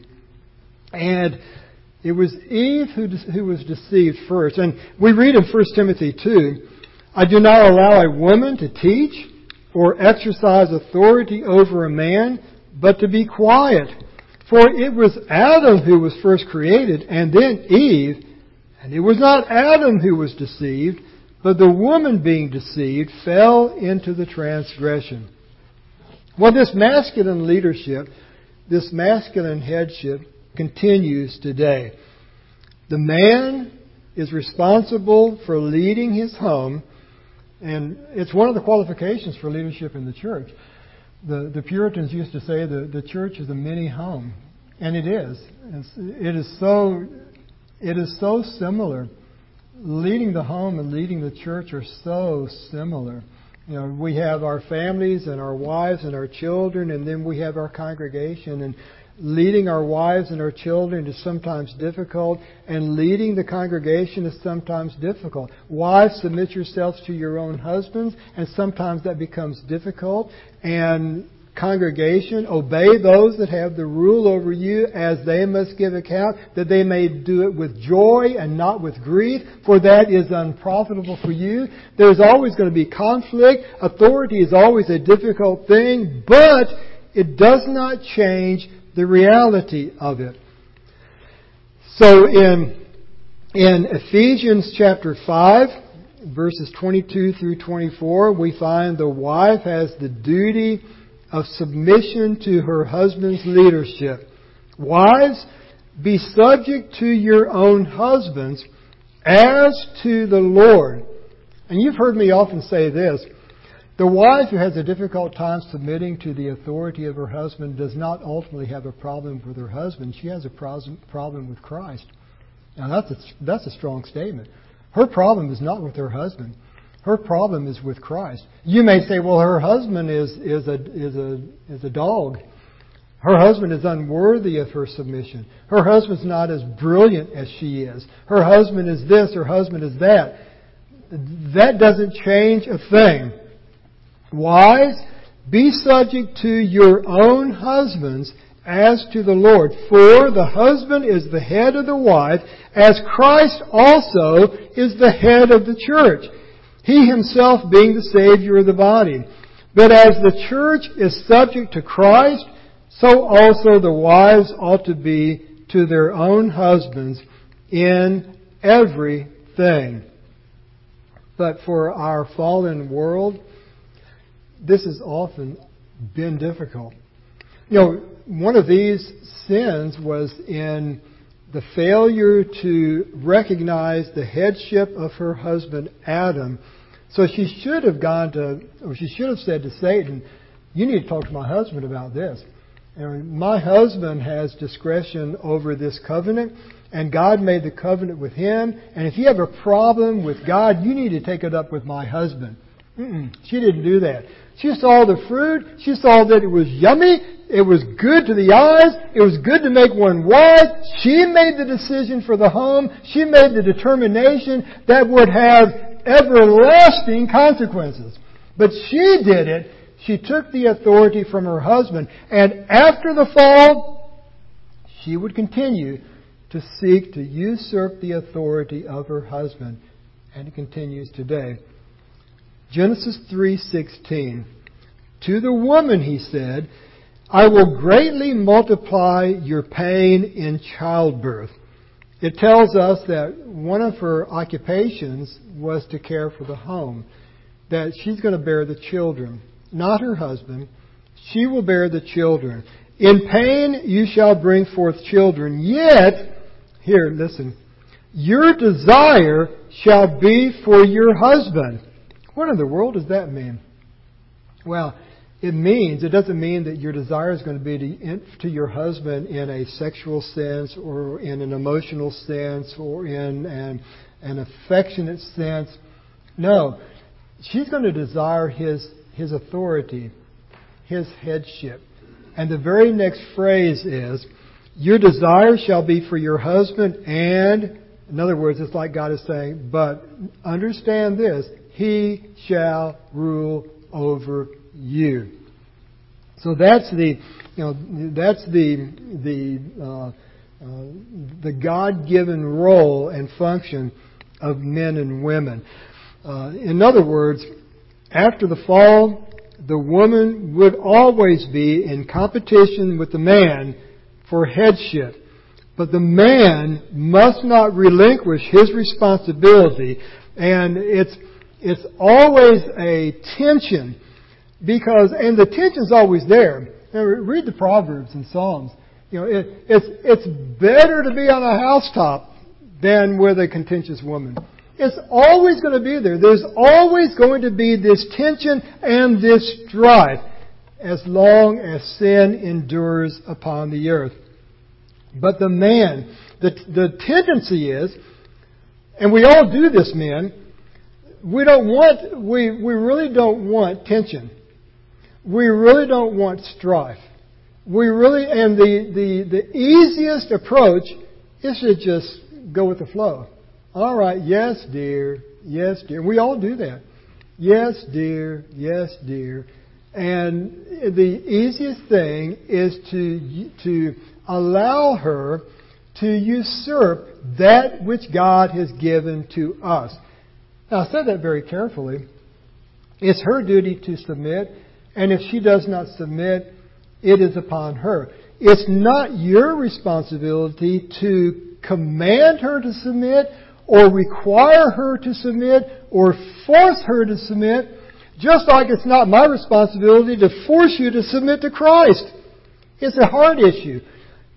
And it was Eve who, who was deceived first. And we read in First Timothy two, I do not allow a woman to teach or exercise authority over a man, but to be quiet. For it was Adam who was first created, and then Eve. And it was not Adam who was deceived, but the woman being deceived fell into the transgression. Well, this masculine leadership, this masculine headship continues today. The man is responsible for leading his home, and it's one of the qualifications for leadership in the church. The, the Puritans used to say the, the church is a mini home, and it is. It's, it is so it is so similar. Leading the home and leading the church are so similar. You know, we have our families and our wives and our children, and then we have our congregation. And leading our wives and our children is sometimes difficult, and leading the congregation is sometimes difficult. Wives, submit yourselves to your own husbands, and sometimes that becomes difficult. And congregation, obey those that have the rule over you, as they must give account, that they may do it with joy and not with grief, for that is unprofitable for you. There's always going to be conflict. Authority is always a difficult thing, but it does not change the reality of it. So in, in Ephesians chapter five, verses twenty-two through twenty-four, we find the wife has the duty of submission to her husband's leadership. Wives, be subject to your own husbands as to the Lord. And you've heard me often say this. The wife who has a difficult time submitting to the authority of her husband does not ultimately have a problem with her husband. She has a problem with Christ. Now that's a, that's a strong statement. Her problem is not with her husband. Her problem is with Christ. You may say, well, her husband is, is, a, is, a, is a dog. Her husband is unworthy of her submission. Her husband's not as brilliant as she is. Her husband is this, her husband is that. That doesn't change a thing. Wives, be subject to your own husbands as to the Lord. For the husband is the head of the wife, as Christ also is the head of the church, He Himself being the Savior of the body. But as the church is subject to Christ, so also the wives ought to be to their own husbands in everything. But for our fallen world, this has often been difficult. You know, one of these sins was in the failure to recognize the headship of her husband, Adam. So she should have gone to, or she should have said to Satan, you need to talk to my husband about this. And my husband has discretion over this covenant, and God made the covenant with him. And if you have a problem with God, you need to take it up with my husband. Mm-mm. She didn't do that. She saw the fruit. She saw that it was yummy. It was good to the eyes. It was good to make one wise. She made the decision for the home. She made the determination that would have everlasting consequences. But she did it. She took the authority from her husband. And after the fall, she would continue to seek to usurp the authority of her husband. And it continues today. Genesis three sixteen. To the woman he said, I will greatly multiply your pain in childbirth. It tells us that one of her occupations was to care for the home, that she's going to bear the children, not her husband. She will bear the children. In pain you shall bring forth children, yet, here, listen, your desire shall be for your husband. What in the world does that mean? Well, it means, it doesn't mean that your desire is going to be to, to your husband in a sexual sense or in an emotional sense or in an, an affectionate sense. No. She's going to desire his, his authority, his headship. And the very next phrase is, your desire shall be for your husband and, in other words, it's like God is saying, but understand this, he shall rule over you. So that's the, you know, that's the the uh, uh, the God-given role and function of men and women. Uh, in other words, after the fall, the woman would always be in competition with the man for headship. But the man must not relinquish his responsibility. And it's it's always a tension because, and the tension's always there. Now, read the Proverbs and Psalms. You know, it, it's it's better to be on a housetop than with a contentious woman. It's always going to be there. There's always going to be this tension and this strife as long as sin endures upon the earth. But the man, the, the tendency is, and we all do this, men, we don't want, we, we really don't want tension. We really don't want strife. We really, and the, the, the easiest approach is to just go with the flow. All right, yes, dear, yes, dear. We all do that. Yes, dear, yes, dear. And the easiest thing is to to allow her to usurp that which God has given to us. Now, I said that very carefully. It's her duty to submit, and if she does not submit, it is upon her. It's not your responsibility to command her to submit or require her to submit or force her to submit, just like it's not my responsibility to force you to submit to Christ. It's a heart issue.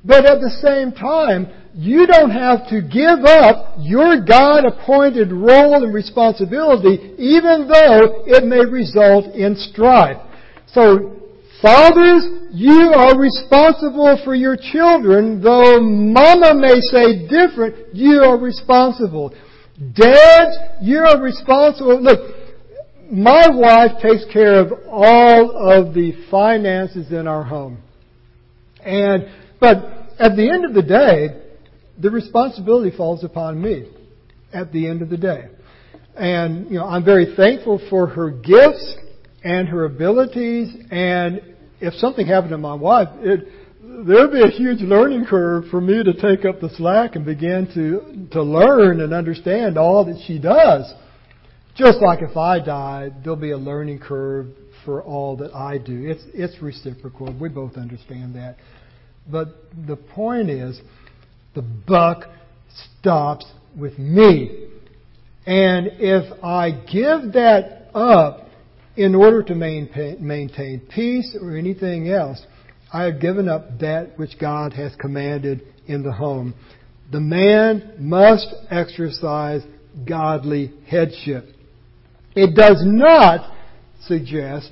But at the same time, you don't have to give up your God-appointed role and responsibility, even though it may result in strife. So, fathers, you are responsible for your children. Though mama may say different, you are responsible. Dads, you are responsible. Look, my wife takes care of all of the finances in our home. And, but at the end of the day, the responsibility falls upon me at the end of the day. And, you know, I'm very thankful for her gifts and her abilities. And if something happened to my wife, it, there'd be a huge learning curve for me to take up the slack and begin to, to learn and understand all that she does. Just like if I died, there'll be a learning curve for all that I do. It's, it's reciprocal. We both understand that. But the point is, the buck stops with me. And if I give that up in order to maintain, maintain peace or anything else, I have given up that which God has commanded in the home. The man must exercise godly headship. It does not suggest,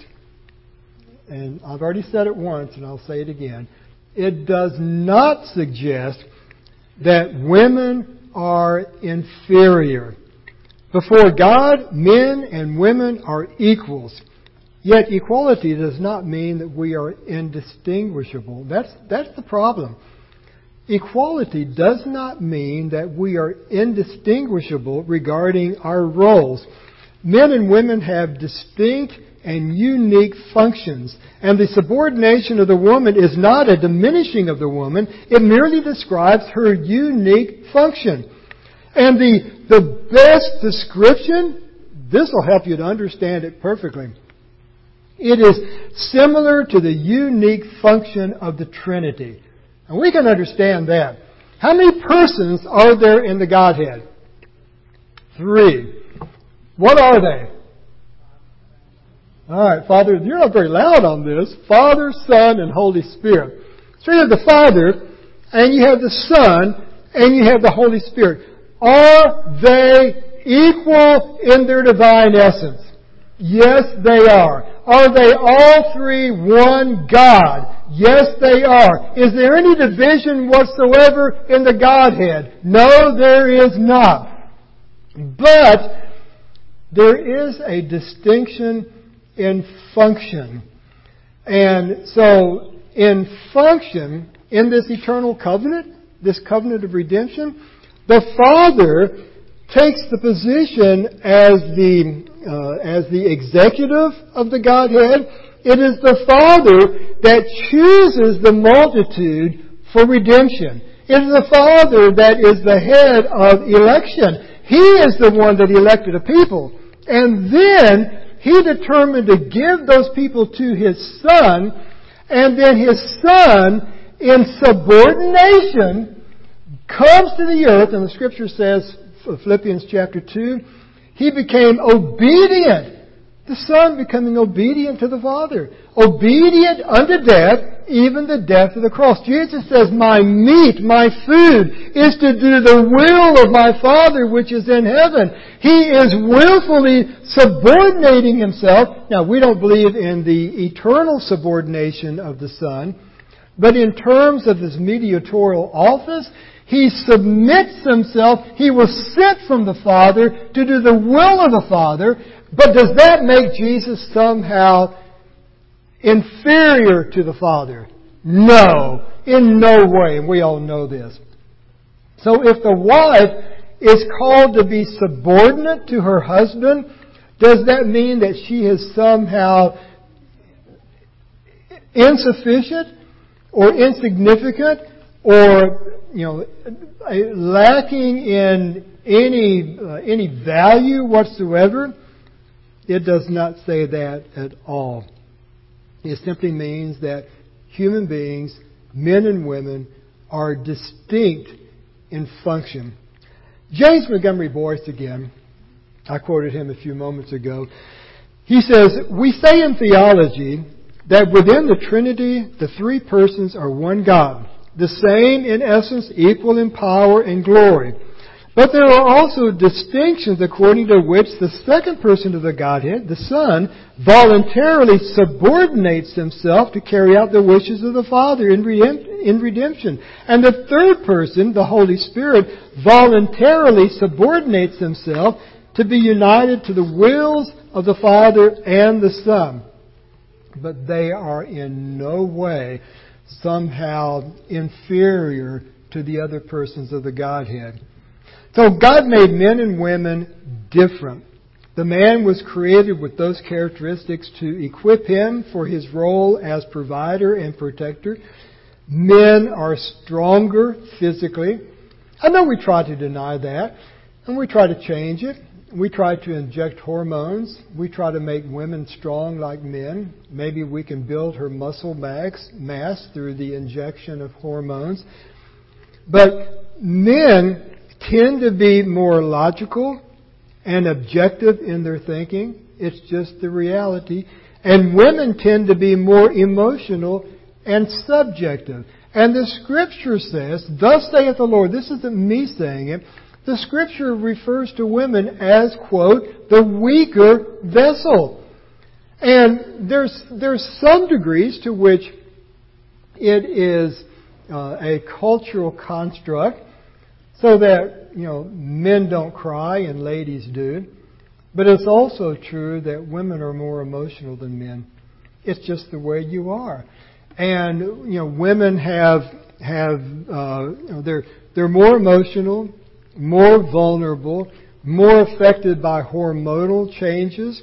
and I've already said it once and I'll say it again, it does not suggest that women are inferior. Before God, men and women are equals. Yet equality does not mean that we are indistinguishable. That's, that's the problem. Equality does not mean that we are indistinguishable regarding our roles. Men and women have distinct and unique functions. And the subordination of the woman is not a diminishing of the woman. It merely describes her unique function. And the, the best description, this will help you to understand it perfectly. It is similar to the unique function of the Trinity. And we can understand that. How many persons are there in the Godhead? Three. What are they? All right, Father, you're not very loud on this. Father, Son, and Holy Spirit. So you have the Father, and you have the Son, and you have the Holy Spirit. Are they equal in their divine essence? Yes, they are. Are they all three one God? Yes, they are. Is there any division whatsoever in the Godhead? No, there is not. But there is a distinction in function. And so, in function, in this eternal covenant, this covenant of redemption, the Father takes the position as the uh, as the executive of the Godhead. It is the Father that chooses the multitude for redemption. It is the Father that is the head of election. He is the one that elected a people. And then He determined to give those people to His Son, and then His Son, in subordination, comes to the earth, and the Scripture says, Philippians chapter two, He became obedient. The Son becoming obedient to the Father. Obedient unto death, even the death of the cross. Jesus says, my meat, my food, is to do the will of my Father which is in heaven. He is willfully subordinating Himself. Now, we don't believe in the eternal subordination of the Son, but in terms of His mediatorial office, He submits Himself. He was sent from the Father to do the will of the Father. But does that make Jesus somehow inferior to the Father? No, in no way. And we all know this. So if the wife is called to be subordinate to her husband, does that mean that she is somehow insufficient or insignificant or, you know, lacking in any uh, any value whatsoever? It does not say that at all. It simply means that human beings, men and women, are distinct in function. James Montgomery Boyce again, I quoted him a few moments ago. He says, we say in theology that within the Trinity, the three persons are one God. the same in essence, equal in power and glory. But there are also distinctions according to which the second person of the Godhead, the Son, voluntarily subordinates himself to carry out the wishes of the Father in redemption. And the third person, the Holy Spirit, voluntarily subordinates himself to be united to the wills of the Father and the Son. But they are in no way somehow inferior to the other persons of the Godhead. So God made men and women different. The man was created with those characteristics to equip him for his role as provider and protector. Men are stronger physically. I know we try to deny that, and we try to change it. We try to inject hormones. We try to make women strong like men. Maybe we can build her muscle mass, mass through the injection of hormones. But men tend to be more logical and objective in their thinking. It's just the reality. And women tend to be more emotional and subjective. And the Scripture says, "Thus saith the Lord," this isn't me saying it, the Scripture refers to women as, quote, the weaker vessel. And there's, there's some degrees to which it is uh, a cultural construct, so that, you know, men don't cry and ladies do. But it's also true that women are more emotional than men. It's just the way you are. And, you know, women have, have uh, you know, they're, they're more emotional, more vulnerable, more affected by hormonal changes.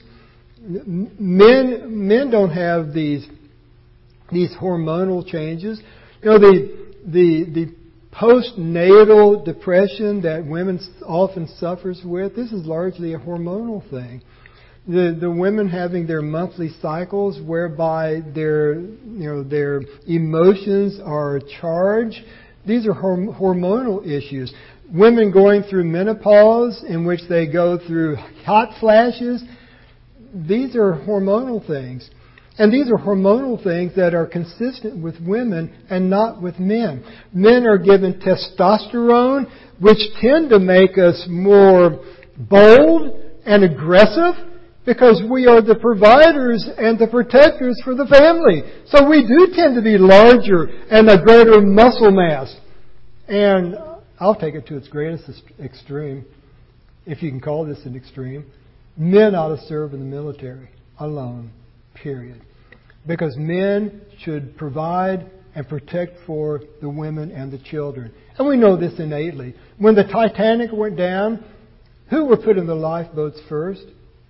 Men, men don't have these, these hormonal changes. You know, the, the, the postnatal depression that women often suffers with, this is largely a hormonal thing. The the women having their monthly cycles whereby their you know their emotions are charged, these are horm- hormonal issues. Women going through menopause in which they go through hot flashes, these are hormonal things. And these are hormonal things that are consistent with women and not with men. Men are given testosterone, which tend to make us more bold and aggressive because we are the providers and the protectors for the family. So we do tend to be larger and a greater muscle mass. And I'll take it to its greatest extreme, if you can call this an extreme. Men ought to serve in the military alone. Period. Because men should provide and protect for the women and the children. And we know this innately. When the Titanic went down, who were put in the lifeboats first?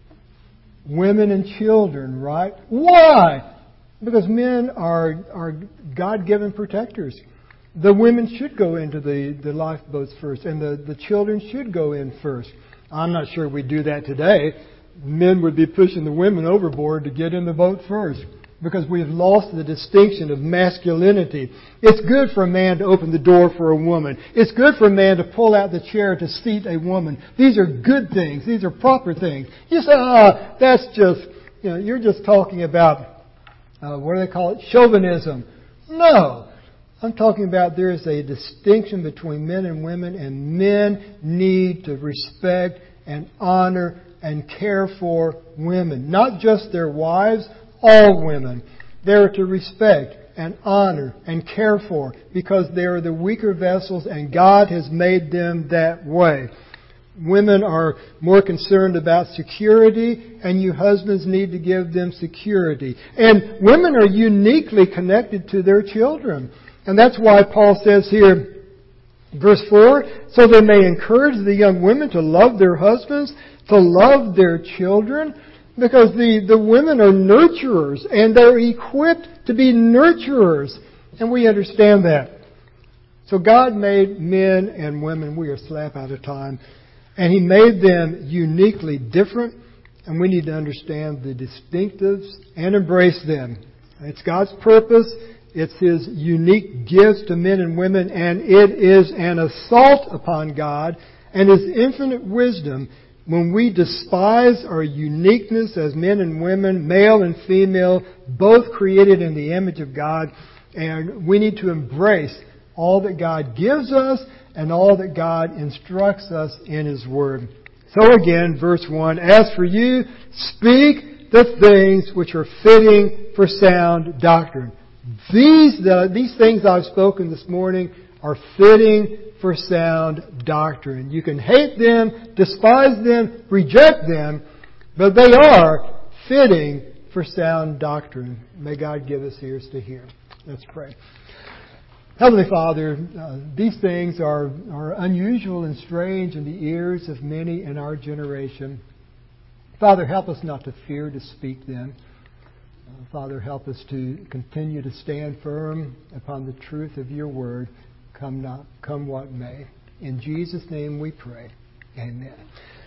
Women and children, right? Why? Because men are, are God-given protectors. The women should go into the, the lifeboats first, and the, the children should go in first. I'm not sure we do that today. Men would be pushing the women overboard to get in the boat first because we've lost the distinction of masculinity. It's good for a man to open the door for a woman. It's good for a man to pull out the chair to seat a woman. These are good things. These are proper things. You say, ah, that's just, you know, you're just talking about, uh, what do they call it, chauvinism. No. I'm talking about there is a distinction between men and women, and men need to respect and honor and care for women. Not just their wives, all women. They're to respect and honor and care for because they are the weaker vessels and God has made them that way. Women are more concerned about security, and you husbands need to give them security. And women are uniquely connected to their children. And that's why Paul says here, verse four, so they may encourage the young women to love their husbands, to love their children, because the, the women are nurturers, and they're equipped to be nurturers. And we understand that. So God made men and women, we are slap out of time, and He made them uniquely different, and we need to understand the distinctives and embrace them. It's God's purpose. It's His unique gifts to men and women, and it is an assault upon God and His infinite wisdom when we despise our uniqueness as men and women, male and female, both created in the image of God, and we need to embrace all that God gives us and all that God instructs us in His Word. So again, verse one, as for you, speak the things which are fitting for sound doctrine. These, the, these things I've spoken this morning are fitting for sound doctrine. You can hate them, despise them, reject them, but they are fitting for sound doctrine. May God give us ears to hear. Let's pray. Heavenly Father, uh, these things are, are unusual and strange in the ears of many in our generation. Father, help us not to fear to speak them. Uh, Father, help us to continue to stand firm upon the truth of Your Word, come not, come what may. In Jesus' name we pray. Amen.